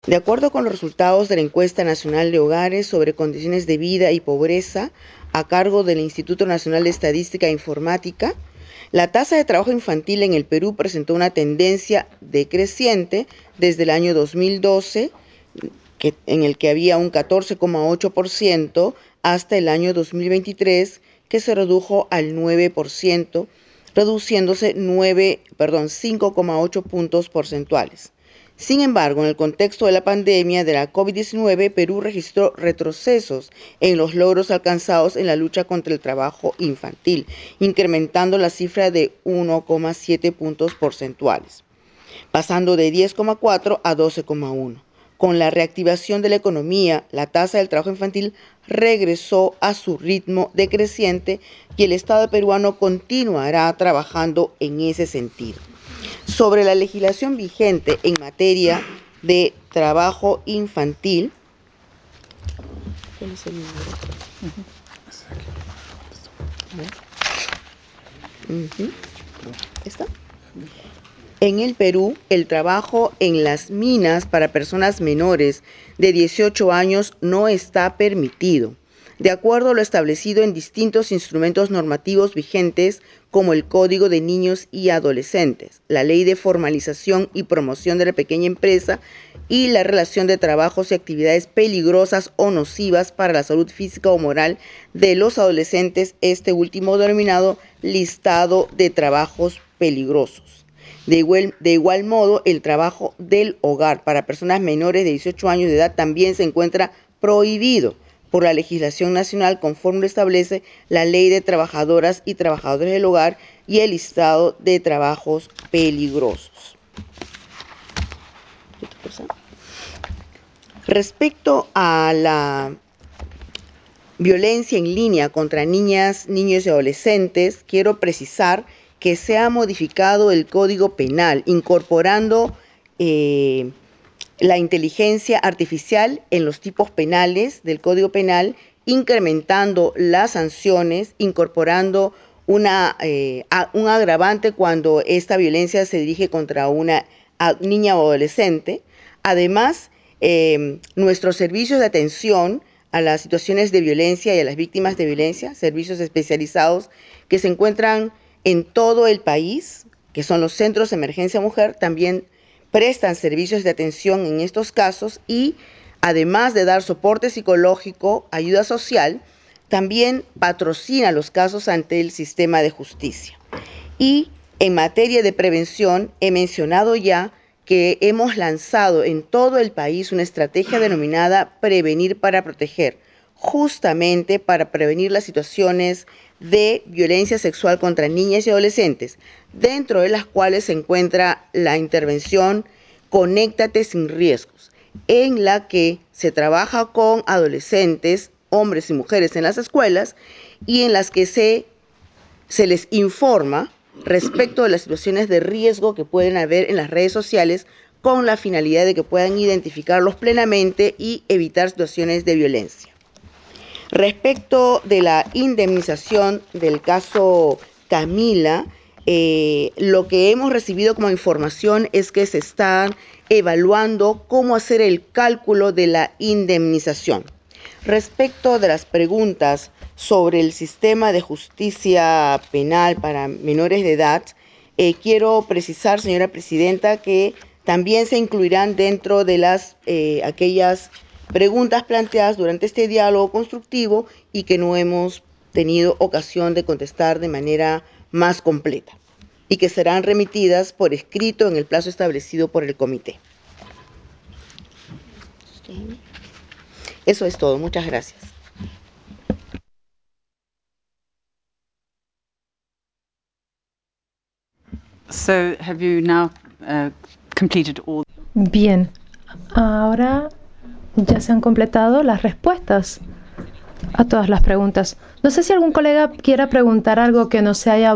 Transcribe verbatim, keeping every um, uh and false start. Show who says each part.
Speaker 1: De acuerdo con los resultados de la Encuesta Nacional de Hogares sobre Condiciones de Vida y Pobreza, a cargo del Instituto Nacional de Estadística e Informática, la tasa de trabajo infantil en el Perú presentó una tendencia decreciente desde el año dos mil doce, que, en el que había un catorce coma ocho por ciento, hasta el año dos mil veintitrés, que se redujo al nueve por ciento, reduciéndose nueve, perdón, cinco coma ocho puntos porcentuales. Sin embargo, en el contexto de la pandemia de la COVID diecinueve, Perú registró retrocesos en los logros alcanzados en la lucha contra el trabajo infantil, incrementando la cifra de uno coma siete puntos porcentuales, pasando de diez coma cuatro a doce coma uno. Con la reactivación de la economía, la tasa del trabajo infantil regresó a su ritmo decreciente y el Estado peruano continuará trabajando en ese sentido. Sobre la legislación vigente en materia de trabajo infantil, ¿cuál es el número? Uh-huh. ¿Está? En el Perú, el trabajo en las minas para personas menores de dieciocho años no está permitido, de acuerdo a lo establecido en distintos instrumentos normativos vigentes como el Código de Niños y Adolescentes, la Ley de Formalización y Promoción de la Pequeña Empresa y la relación de trabajos y actividades peligrosas o nocivas para la salud física o moral de los adolescentes, este último denominado listado de trabajos peligrosos. De igual, de igual modo, el trabajo del hogar para personas menores de dieciocho años de edad también se encuentra prohibido por la legislación nacional, conforme lo establece la Ley de Trabajadoras y Trabajadores del Hogar y el listado de trabajos peligrosos. Respecto a la violencia en línea contra niñas, niños y adolescentes, quiero precisar que se ha modificado el Código Penal, incorporando eh, la inteligencia artificial en los tipos penales del Código Penal, incrementando las sanciones, incorporando una, eh, a, un agravante cuando esta violencia se dirige contra una a, niña o adolescente. Además, eh, nuestros servicios de atención a las situaciones de violencia y a las víctimas de violencia, servicios especializados que se encuentran en todo el país, que son los centros de emergencia mujer, también prestan servicios de atención en estos casos y, además de dar soporte psicológico, ayuda social, también patrocina los casos ante el sistema de justicia. Y en materia de prevención, he mencionado ya que hemos lanzado en todo el país una estrategia denominada Prevenir para Proteger, justamente para prevenir las situaciones de violencia sexual contra niñas y adolescentes, dentro de las cuales se encuentra la intervención Conéctate sin riesgos, en la que se trabaja con adolescentes, hombres y mujeres en las escuelas y en las que se, se les informa respecto de las situaciones de riesgo que pueden haber en las redes sociales con la finalidad de que puedan identificarlos plenamente y evitar situaciones de violencia. Respecto de la indemnización del caso Camila, eh, lo que hemos recibido como información es que se están evaluando cómo hacer el cálculo de la indemnización. Respecto de las preguntas sobre el sistema de justicia penal para menores de edad, eh, quiero precisar, señora presidenta, que también se incluirán dentro de las eh, aquellas preguntas planteadas durante este diálogo constructivo y que no hemos tenido ocasión de contestar de manera más completa y que serán remitidas por escrito en el plazo establecido por el comité. Eso es todo. Muchas gracias.
Speaker 2: So, have you now uh, completed all?
Speaker 3: Bien, ahora ya se han completado las respuestas a todas las preguntas. No sé si algún colega quiera preguntar algo que no se haya